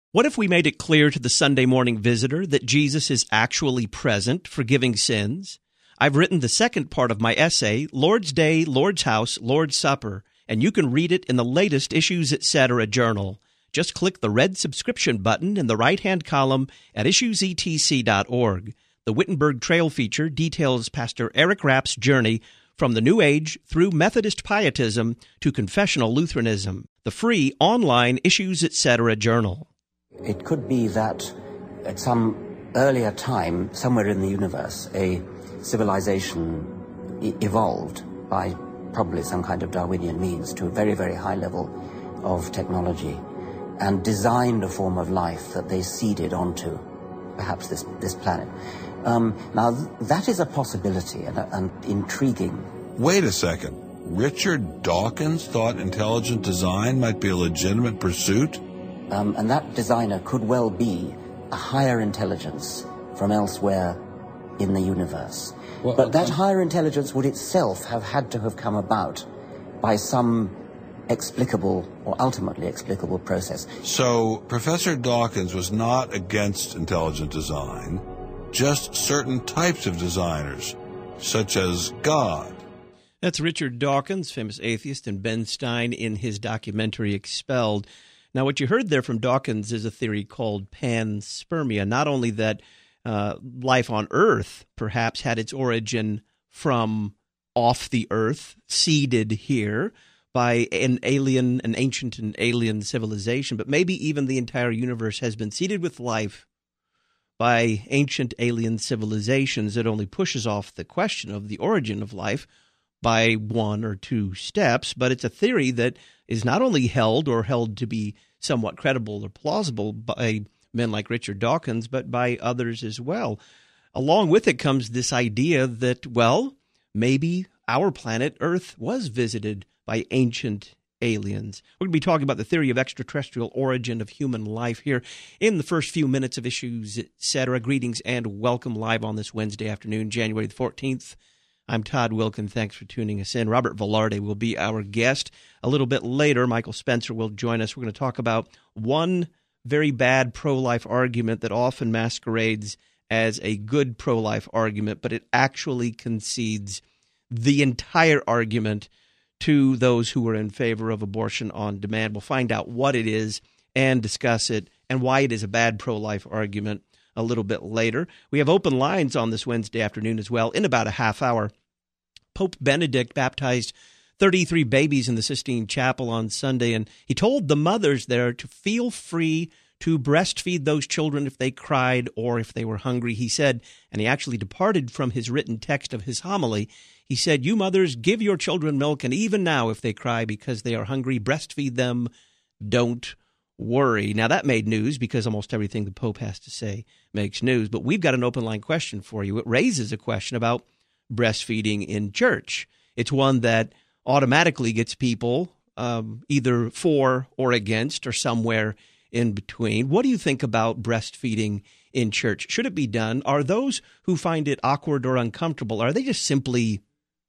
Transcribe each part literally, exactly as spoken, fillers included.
What if we made it clear to the Sunday morning visitor that Jesus is actually present, forgiving sins? I've written the second part of my essay, Lord's Day, Lord's House, Lord's Supper, and you can read it in the latest Issues Etc. journal. Just click the red subscription button in the right-hand column at issues e t c dot org. The Wittenberg Trail feature details Pastor Eric Rapp's journey from the New Age through Methodist pietism to confessional Lutheranism. The free online Issues Etc. journal. It could be that at some earlier time, somewhere in the universe, a civilization e- evolved by probably some kind of Darwinian means to a very, very high level of technology and designed a form of life that they seeded onto perhaps this, this planet. Um, now, th- that is a possibility and, and intriguing. Wait a second. Richard Dawkins thought intelligent design might be a legitimate pursuit? Um, and that designer could well be a higher intelligence from elsewhere in the universe. Well, but that higher intelligence would itself have had to have come about by some explicable or ultimately explicable process. So Professor Dawkins was not against intelligent design, just certain types of designers, such as God. That's Richard Dawkins, famous atheist, and Ben Stein in his documentary Expelled. Now, what you heard there from Dawkins is a theory called panspermia, not only that uh, life on Earth perhaps had its origin from off the Earth, seeded here by an alien, an ancient and alien civilization, but maybe even the entire universe has been seeded with life by ancient alien civilizations. It only pushes off the question of the origin of life by one or two steps, but it's a theory that is not only held or held to be somewhat credible or plausible by men like Richard Dawkins, but by others as well. Along with it comes this idea that, well, maybe our planet Earth was visited by ancient aliens. We're going to be talking about the theory of extraterrestrial origin of human life here in the first few minutes of Issues Etc. Greetings and welcome live on this Wednesday afternoon, January the fourteenth. I'm Todd Wilkin. Thanks for tuning us in. Robert Velarde will be our guest. A little bit later, Michael Spencer will join us. We're going to talk about one very bad pro-life argument that often masquerades as a good pro-life argument, but it actually concedes the entire argument to those who are in favor of abortion on demand. We'll find out what it is and discuss it and why it is a bad pro-life argument a little bit later. We have open lines on this Wednesday afternoon as well in about a half hour. Pope Benedict baptized thirty-three babies in the Sistine Chapel on Sunday, and he told the mothers there to feel free to breastfeed those children if they cried or if they were hungry. He said, and he actually departed from his written text of his homily, he said, "You mothers, give your children milk, and even now if they cry because they are hungry, breastfeed them. Don't worry." Now, that made news because almost everything the Pope has to say makes news, but we've got an open line question for you. It raises a question about breastfeeding in church. It's one that automatically gets people um, either for or against or somewhere in between. What do you think about breastfeeding in church? Should it be done? Are those who find it awkward or uncomfortable, are they just simply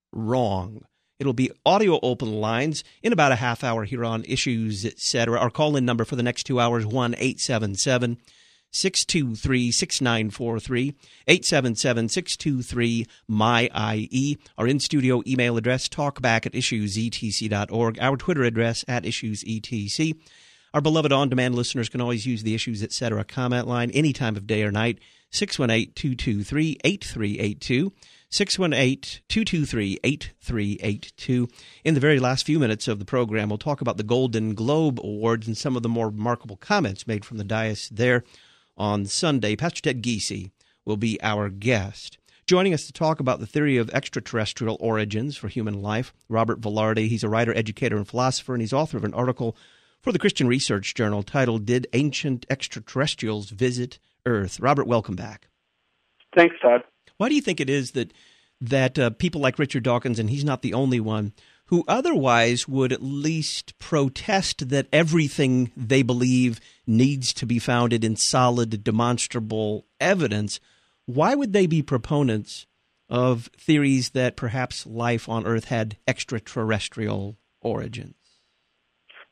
wrong? It'll be audio open lines in about a half hour here on Issues Etc. Our call-in number for the next two hours, one eight seven seven, six two three, six nine four three, eight seven seven, six two three, M Y I E. Our in-studio email address, talkback at issues e t c dot org. Our Twitter address, at issues e t c. Our beloved on-demand listeners can always use the Issues Etc. comment line any time of day or night, six one eight, two two three, eight three eight two. six one eight, two two three, eight three eight two. In the very last few minutes of the program, we'll talk about the Golden Globe Awards and some of the more remarkable comments made from the dais there on Sunday. Pastor Ted Giese will be our guest. Joining us to talk about the theory of extraterrestrial origins for human life, Robert Velarde. He's a writer, educator, and philosopher, and he's author of an article for the Christian Research Journal titled, "Did Ancient Extraterrestrials Visit Earth?" Robert, welcome back. Thanks, Todd. Why do you think it is that that uh, people like Richard Dawkins, and he's not the only one, who otherwise would at least protest that everything they believe needs to be founded in solid, demonstrable evidence, why would they be proponents of theories that perhaps life on Earth had extraterrestrial origins?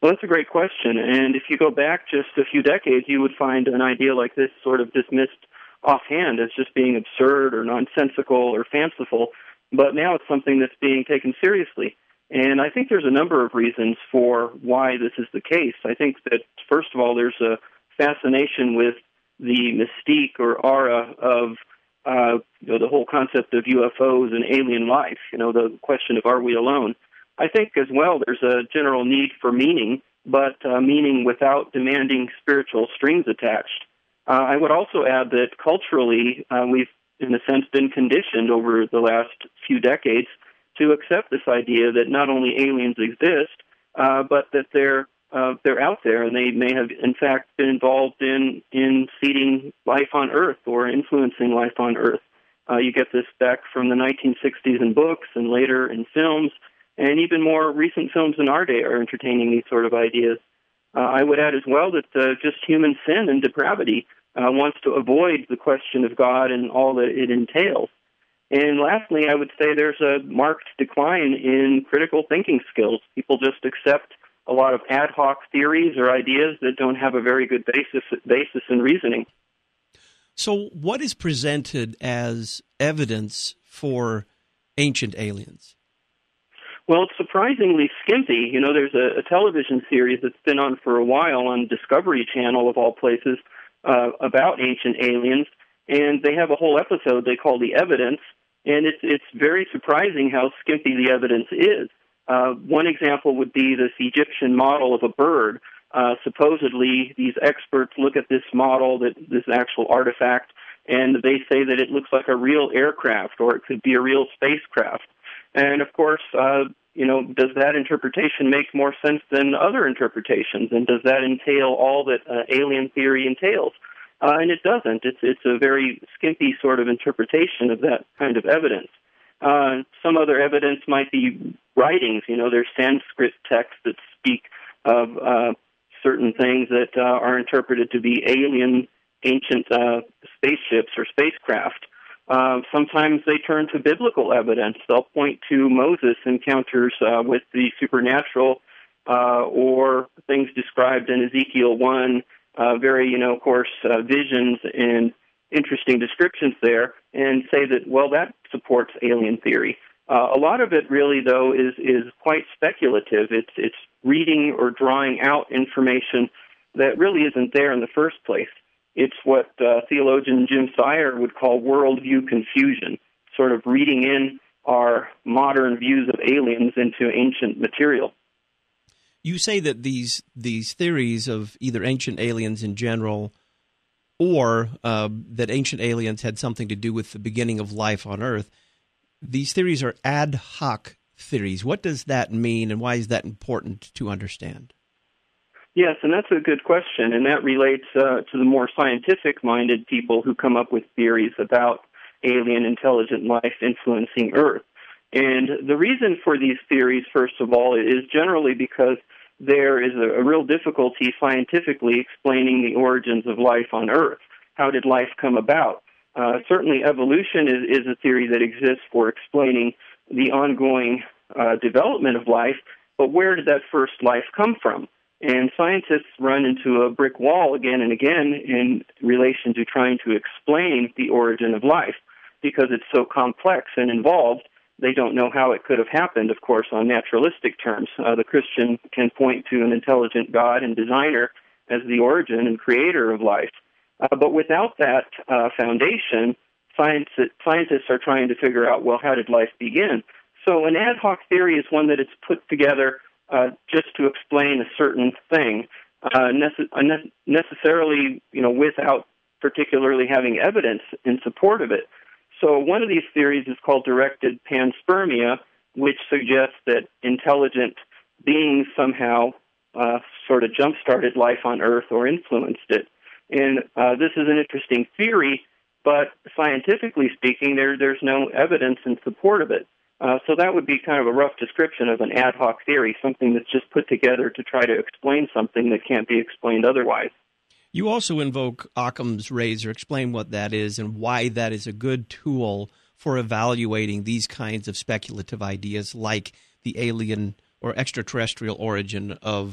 Well, that's a great question. And if you go back just a few decades, you would find an idea like this sort of dismissed offhand as just being absurd or nonsensical or fanciful. But now it's something that's being taken seriously. And I think there's a number of reasons for why this is the case. I think that, first of all, there's a fascination with the mystique or aura of uh, you know, the whole concept of U F Os and alien life, you know, the question of are we alone. I think as well there's a general need for meaning, but uh, meaning without demanding spiritual strings attached. Uh, I would also add that culturally uh, we've, in a sense, been conditioned over the last few decades to accept this idea that not only aliens exist, uh, but that they're uh, they're out there, and they may have, in fact, been involved in, in seeding life on Earth or influencing life on Earth. Uh, you get this back from the nineteen sixties in books and later in films, and even more recent films in our day are entertaining these sort of ideas. Uh, I would add as well that uh, just human sin and depravity uh, wants to avoid the question of God and all that it entails. And lastly, I would say there's a marked decline in critical thinking skills. People just accept a lot of ad hoc theories or ideas that don't have a very good basis basis in reasoning. So what is presented as evidence for ancient aliens? Well, it's surprisingly skimpy. You know, there's a, a television series that's been on for a while on Discovery Channel, of all places, uh, about ancient aliens, and they have a whole episode they call The Evidence, and it's it's very surprising how skimpy the evidence is. Uh, one example would be this Egyptian model of a bird. Uh, supposedly, these experts look at this model, that this actual artifact, and they say that it looks like a real aircraft, or it could be a real spacecraft. And of course, uh, you know, does that interpretation make more sense than other interpretations? And does that entail all that uh, alien theory entails? Uh, and it doesn't. It's it's a very skimpy sort of interpretation of that kind of evidence. Uh, some other evidence might be writings. You know, there's Sanskrit texts that speak of uh, certain things that uh, are interpreted to be alien, ancient uh, spaceships or spacecraft. Uh, sometimes they turn to biblical evidence. They'll point to Moses' encounters uh, with the supernatural uh, or things described in Ezekiel one, uh, very, you know, of course, uh, visions and interesting descriptions there, and say that, well, that supports alien theory. Uh, a lot of it really, though, is, is quite speculative. It's, it's reading or drawing out information that really isn't there in the first place. It's what uh, theologian Jim Sire would call worldview confusion, sort of reading in our modern views of aliens into ancient material. You say that these these theories of either ancient aliens in general or uh, that ancient aliens had something to do with the beginning of life on Earth, these theories are ad hoc theories. What does that mean, and why is that important to understand? Yes, and that's a good question, and that relates uh, to the more scientific-minded people who come up with theories about alien intelligent life influencing Earth. And the reason for these theories, first of all, is generally because there is a, a real difficulty scientifically explaining the origins of life on Earth. How did life come about? Uh, certainly evolution is, is a theory that exists for explaining the ongoing uh, development of life, but where did that first life come from? And scientists run into a brick wall again and again in relation to trying to explain the origin of life because it's so complex and involved. They don't know how it could have happened, of course, on naturalistic terms. Uh, the Christian can point to an intelligent God and designer as the origin and creator of life. Uh, but without that uh, foundation, science, scientists are trying to figure out, well, how did life begin? So an ad hoc theory is one that it's put together uh, just to explain a certain thing, uh, nece- necessarily, you know, without particularly having evidence in support of it. So one of these theories is called directed panspermia, which suggests that intelligent beings somehow uh, sort of jump-started life on Earth or influenced it. And uh, this is an interesting theory, but scientifically speaking, there, there's no evidence in support of it. Uh, so that would be kind of a rough description of an ad hoc theory, something that's just put together to try to explain something that can't be explained otherwise. You also invoke Occam's razor. Explain what that is and why that is a good tool for evaluating these kinds of speculative ideas like the alien or extraterrestrial origin of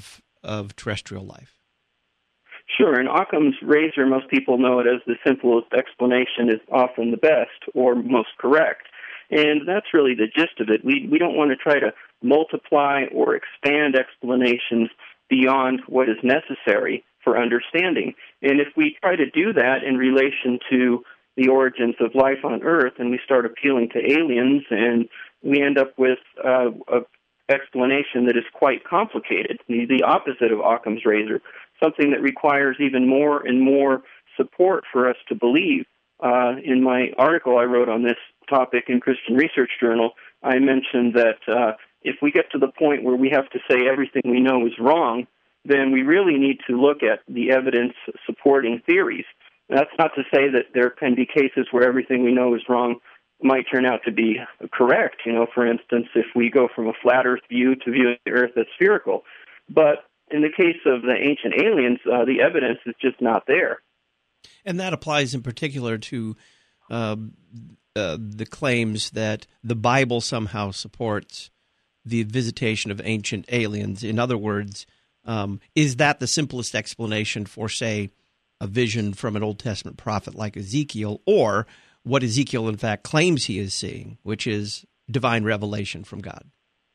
of terrestrial life? Sure. In Occam's razor, most people know it as the simplest explanation is often the best or most correct. And that's really the gist of it. We we don't want to try to multiply or expand explanations beyond what is necessary for understanding. And if we try to do that in relation to the origins of life on Earth and we start appealing to aliens, and we end up with uh, an explanation that is quite complicated, the, the opposite of Occam's razor, something that requires even more and more support for us to believe. Uh, in my article I wrote on this topic in Christian Research Journal, I mentioned that uh, if we get to the point where we have to say everything we know is wrong, then we really need to look at the evidence supporting theories. That's not to say that there can be cases where everything we know is wrong might turn out to be correct. You know, for instance, if we go from a flat Earth view to viewing the Earth as spherical. But in the case of the ancient aliens, uh, the evidence is just not there. And that applies in particular to uh, uh, the claims that the Bible somehow supports the visitation of ancient aliens. In other words, um, is that the simplest explanation for, say, a vision from an Old Testament prophet like Ezekiel, or what Ezekiel in fact claims he is seeing, which is divine revelation from God?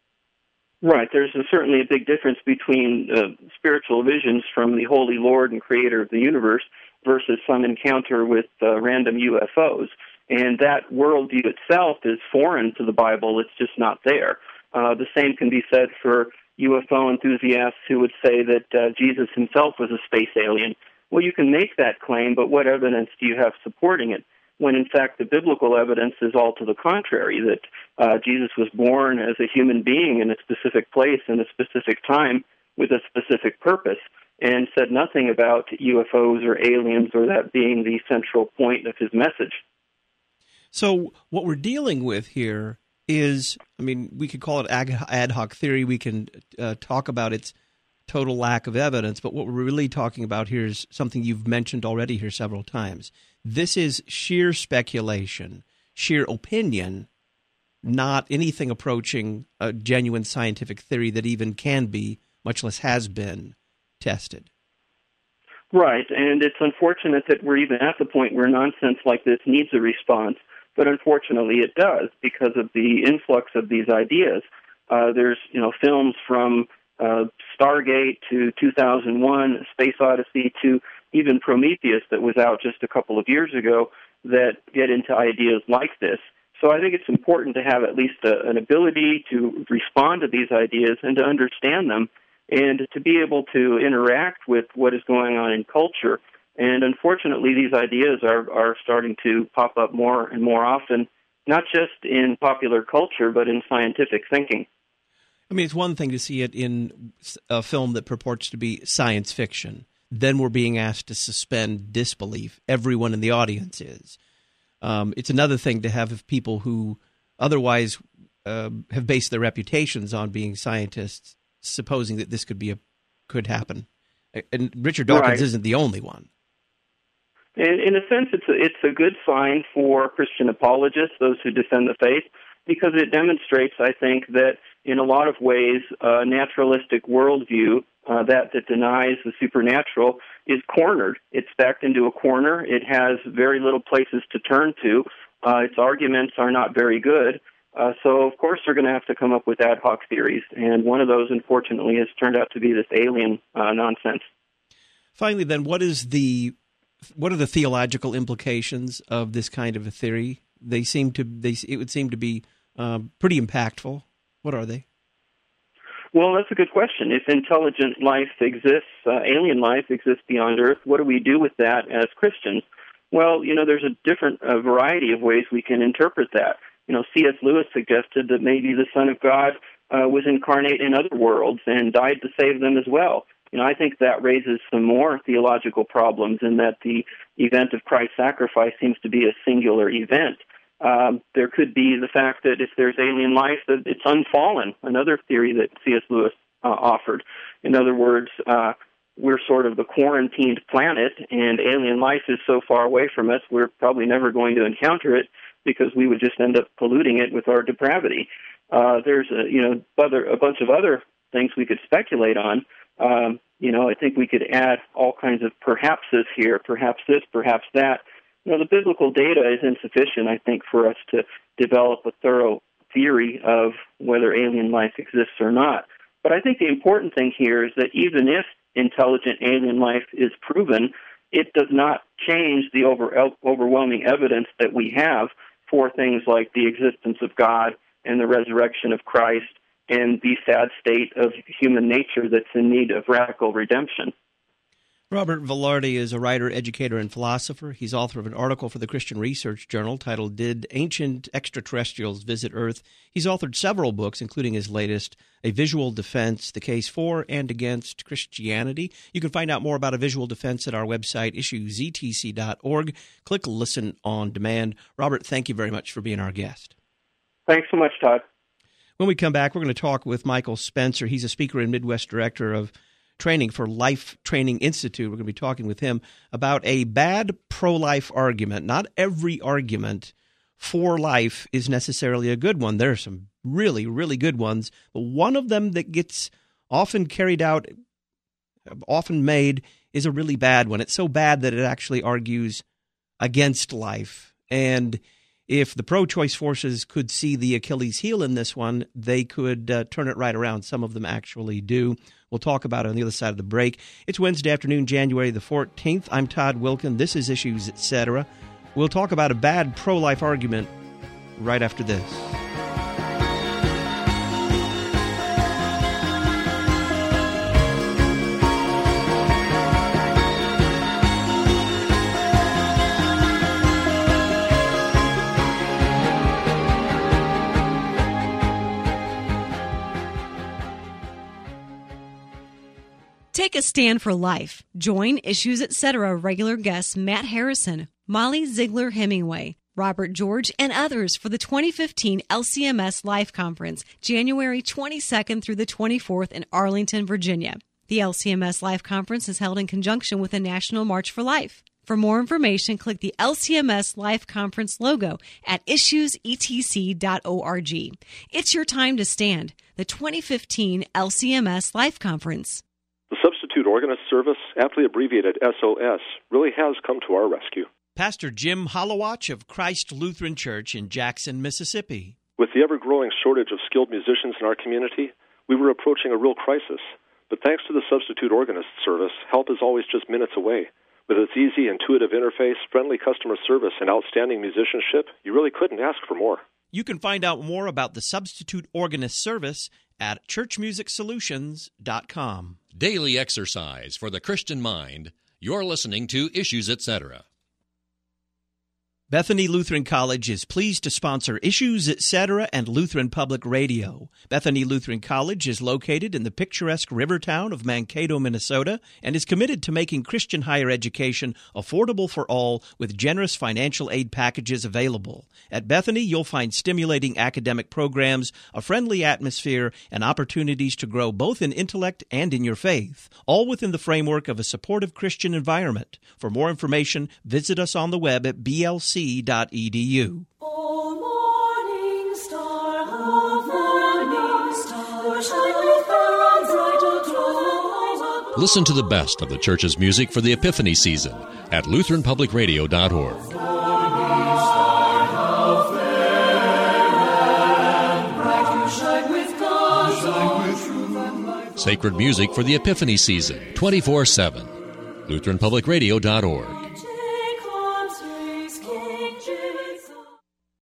Right. There's a, certainly a big difference between uh, spiritual visions from the Holy Lord and Creator of the universe versus some encounter with uh, random U F Os. And that worldview itself is foreign to the Bible. It's just not there. Uh, the same can be said for U F O enthusiasts who would say that uh, Jesus himself was a space alien. Well, you can make that claim, but what evidence do you have supporting it? When in fact the biblical evidence is all to the contrary, that uh, Jesus was born as a human being in a specific place in a specific time with a specific purpose, and said nothing about U F Os or aliens or that being the central point of his message. So what we're dealing with here is, I mean, we could call it ad hoc theory. We can uh, talk about its total lack of evidence, but what we're really talking about here is something you've mentioned already here several times. This is sheer speculation, sheer opinion, not anything approaching a genuine scientific theory that even can be, much less has been, tested. Right, and it's unfortunate that we're even at the point where nonsense like this needs a response, but unfortunately it does because of the influx of these ideas. Uh, there's, you know, films from uh, Stargate to two thousand one, Space Odyssey, to even Prometheus that was out just a couple of years ago that get into ideas like this. So I think it's important to have at least a, an ability to respond to these ideas and to understand them and to be able to interact with what is going on in culture. And unfortunately, these ideas are, are starting to pop up more and more often, not just in popular culture, but in scientific thinking. I mean, it's one thing to see it in a film that purports to be science fiction. Then we're being asked to suspend disbelief. Everyone in the audience is. Um, it's another thing to have people who otherwise uh, have based their reputations on being scientists, supposing that this could be a could happen. And Richard Dawkins right. isn't the only one. In, in a sense, it's a, it's a good sign for Christian apologists, those who defend the faith, because it demonstrates, I think, that in a lot of ways, a naturalistic worldview uh, that, that denies the supernatural is cornered. It's backed into a corner. It has very little places to turn to. Uh, its arguments are not very good. Uh, so, of course, they're going to have to come up with ad hoc theories. And one of those, unfortunately, has turned out to be this alien uh, nonsense. Finally, then, what is the what are the theological implications of this kind of a theory? They seem to they it would seem to be um, pretty impactful. What are they? Well, that's a good question. If intelligent life exists, uh, alien life exists beyond Earth, what do we do with that as Christians? Well, you know, there's a different uh, variety of ways we can interpret that. You know, C S Lewis suggested that maybe the Son of God uh, was incarnate in other worlds and died to save them as well. You know, I think that raises some more theological problems in that the event of Christ's sacrifice seems to be a singular event. Um, there could be the fact that if there's alien life, that it's unfallen, another theory that C S Lewis uh, offered. In other words, uh, we're sort of the quarantined planet, and alien life is so far away from us, we're probably never going to encounter it because we would just end up polluting it with our depravity. Uh, there's a, you know, other, a bunch of other things we could speculate on, Um, you know, I think we could add all kinds of perhapses here, perhaps this, perhaps that. You know, the biblical data is insufficient, I think, for us to develop a thorough theory of whether alien life exists or not. But I think the important thing here is that even if intelligent alien life is proven, it does not change the over, overwhelming evidence that we have for things like the existence of God and the resurrection of Christ and the sad state of human nature that's in need of radical redemption. Robert Velarde is a writer, educator, and philosopher. He's author of an article for the Christian Research Journal titled Did Ancient Extraterrestrials Visit Earth? He's authored several books, including his latest, A Visual Defense, The Case for and Against Christianity. You can find out more about A Visual Defense at our website, issues e t c dot org. Click Listen on Demand. Robert, thank you very much for being our guest. Thanks so much, Todd. When we come back, we're going to talk with Michael Spencer. He's a speaker and Midwest director of training for Life Training Institute. We're going to be talking with him about a bad pro-life argument. Not every argument for life is necessarily a good one. There are some really, really good ones, but one of them that gets often carried out, often made, is a really bad one. It's so bad that it actually argues against life. And if the pro-choice forces could see the Achilles heel in this one, they could uh, turn it right around. Some of them actually do. We'll talk about it on the other side of the break. It's Wednesday afternoon, January the fourteenth. I'm Todd Wilkin. This is Issues, et cetera. We'll talk about a bad pro-life argument right after this. Take a stand for life. Join Issues, et cetera regular guests Matt Harrison, Molly Ziegler Hemingway, Robert George, and others for the twenty fifteen L C M S Life Conference, January twenty-second through the twenty-fourth in Arlington, Virginia. The L C M S Life Conference is held in conjunction with the National March for Life. For more information, click the L C M S Life Conference logo at issues e t c dot org. It's your time to stand. The twenty fifteen L C M S Life Conference. The Substitute Organist Service, aptly abbreviated S O S, really has come to our rescue. Pastor Jim Holowach of Christ Lutheran Church in Jackson, Mississippi. With the ever-growing shortage of skilled musicians in our community, we were approaching a real crisis. But thanks to the Substitute Organist Service, help is always just minutes away. With its easy, intuitive interface, friendly customer service, and outstanding musicianship, you really couldn't ask for more. You can find out more about the Substitute Organist Service at church music solutions dot com. Daily exercise for the Christian mind. You're listening to Issues, et cetera. Bethany Lutheran College is pleased to sponsor Issues, et cetera and Lutheran Public Radio. Bethany Lutheran College is located in the picturesque river town of Mankato, Minnesota, and is committed to making Christian higher education affordable for all with generous financial aid packages available. At Bethany, you'll find stimulating academic programs, a friendly atmosphere, and opportunities to grow both in intellect and in your faith, all within the framework of a supportive Christian environment. For more information, visit us on the web at b l c dot e d u. Oh, morning star, oh, morning star, shine bright above. Listen to the best of the church's music for the Epiphany season at lutheran public radio dot org. Sacred music for the Epiphany season, twenty-four seven. lutheran public radio dot org.